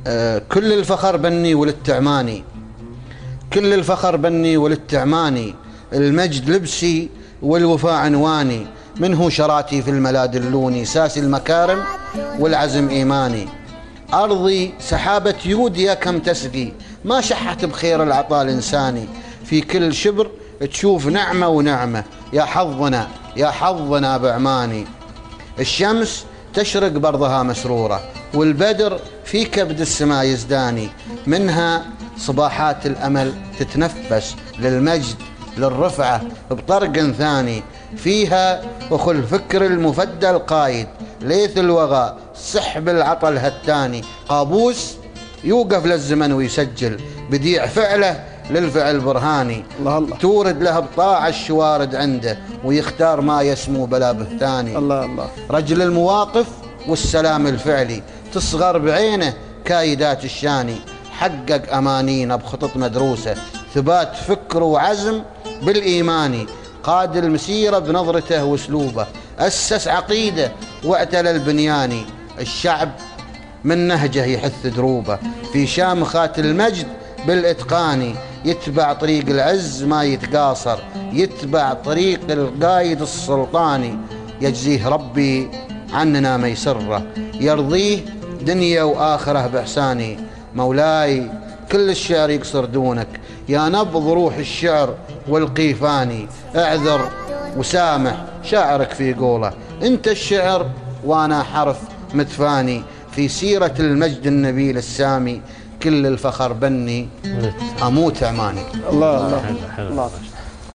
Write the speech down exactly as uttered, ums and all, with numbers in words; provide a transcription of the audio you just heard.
آه كل الفخر بني ولدت عماني، كل الفخر بني ولدت عماني، المجد لبسي والوفاء عنواني، منه شراتي في الملا دلوني، ساسي المكارم والعزم إيماني. أرضي سحابة يوديا كم تسقي، ما شحت بخير العطاء الإنساني، في كل شبر تشوف نعمة ونعمة، يا حظنا يا حظنا بعماني. الشمس تشرق برضها مسرورة، والبدر في كبد السماء يزداني، منها صباحات الأمل تتنفس للمجد للرفعة بطرق ثاني، فيها أخو الفكر المفدى القايد، ليث الوغى سحب العطى الهتاني، قابوس يوقف للزمن ويسجل بديع فعله للفعل برهاني، الله الله. تورد له بطاعة الشوارد عنده، ويختار ما يسمو بلا بهتاني. الله الله. رجل المواقف والسلام الفعلي، تصغر بعينه كايدات الشاني، حقق أمانينا بخطط مدروسة، ثبات فكر وعزم بالإيماني، قاد المسيرة بنظرته واسلوبه، أسس عقيدة واعتلى البنياني، الشعب من نهجه يحث دروبه، في شامخات المجد بالإتقان، يتبع طريق العز ما يتقاصر، يتبع طريق القايد السلطاني، يجزيه ربي عننا ميسره، يرضيه دنيا وآخرة بإحساني. مولاي كل الشعر يقصر دونك، يا نبض روح الشعر والقيفاني، اعذر وسامح شاعرك في قوله، انت الشعر وانا حرف متفاني، في سيرة المجد النبيل السامي، كل الفخر بني اموت عماني. الله الله الله.